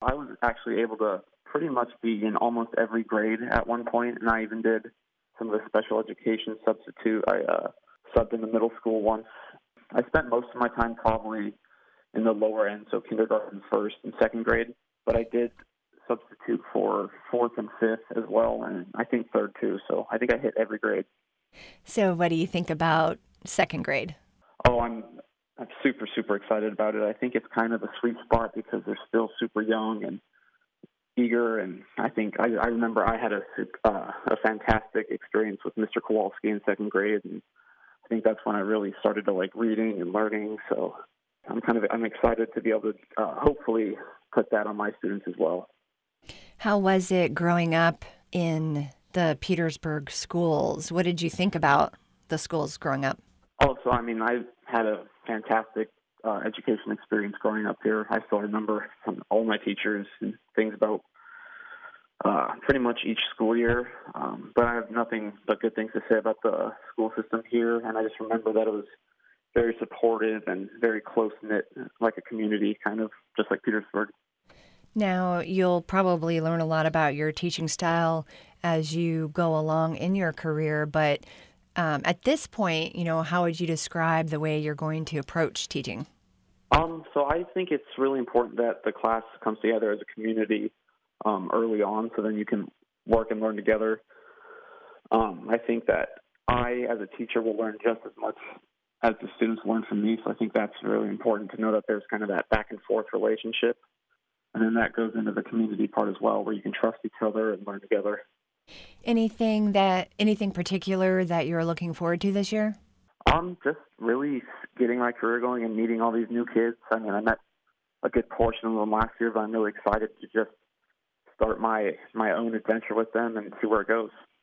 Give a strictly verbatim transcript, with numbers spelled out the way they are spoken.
I was actually able to pretty much be in almost every grade at one point, and I even did some of the special education substitute. I uh, subbed in the middle school once. I spent most of my time probably in the lower end, so kindergarten, first, and second grade, but I did substitute for fourth and fifth as well, and I think third too, so I think I hit every grade. So what do you think about second grade? Oh, I'm I'm super, super excited about it. I think it's kind of a sweet spot because they're still super young and eager, and I think I, I remember I had a uh, a fantastic experience with Mister Kowalski in second grade, and I think that's when I really started to like reading and learning. So I'm kind of I'm excited to be able to uh, hopefully put that on my students as well. How was it growing up in the Petersburg schools? What did you think about the schools growing up? Also, I mean, I had a fantastic uh, education experience growing up here. I still remember from all my teachers and things about uh, pretty much each school year. Um, but I have nothing but good things to say about the school system here. And I just remember that it was very supportive and very close-knit, like a community, kind of just like Petersburg. Now, you'll probably learn a lot about your teaching style as you go along in your career, but um, at this point, you know, how would you describe the way you're going to approach teaching? Um, so I think it's really important that the class comes together as a community um, early on, so then you can work and learn together. Um, I think that I, as a teacher, will learn just as much as the students learn from me, so I think that's really important to know that there's kind of that back and forth relationship. And then that goes into the community part as well, where you can trust each other and learn together. Anything that, anything particular that you're looking forward to this year? Um, just really getting my career going and meeting all these new kids. I mean, I met a good portion of them last year, but I'm really excited to just start my, my own adventure with them and see where it goes.